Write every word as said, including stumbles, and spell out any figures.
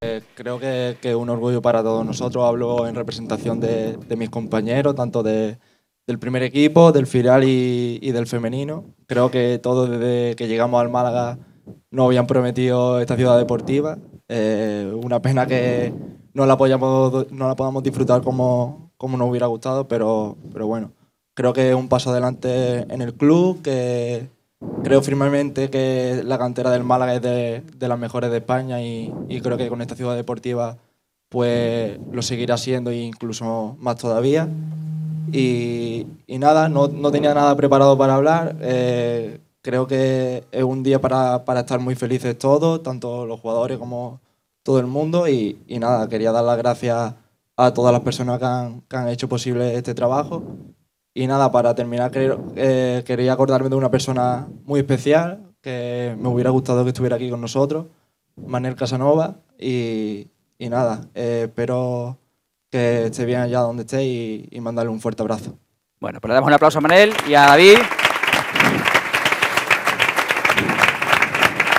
Eh, creo que, que es un orgullo para todos nosotros. Hablo en representación de, de mis compañeros, tanto de, del primer equipo, del filial y, y del femenino. Creo que todos desde que llegamos al Málaga nos habían prometido esta ciudad deportiva. Eh, una pena que no la, podamos, no la podamos disfrutar como, como nos hubiera gustado, pero, pero bueno, creo que es un paso adelante en el club, que creo firmemente que la cantera del Málaga es de, de las mejores de España y, y creo que con esta ciudad deportiva pues lo seguirá siendo e incluso más todavía. Y, y nada, no, no tenía nada preparado para hablar. Eh, creo que es un día para, para estar muy felices todos, tanto los jugadores como todo el mundo. Y, y nada, quería dar las gracias a todas las personas que han, que han hecho posible este trabajo. Y nada, para terminar, creo- eh, quería acordarme de una persona muy especial que me hubiera gustado que estuviera aquí con nosotros, Manel Casanova. Y, y nada, eh, espero que esté bien allá donde esté y, y mandarle un fuerte abrazo. Bueno, pues le damos un aplauso a Manel y a David.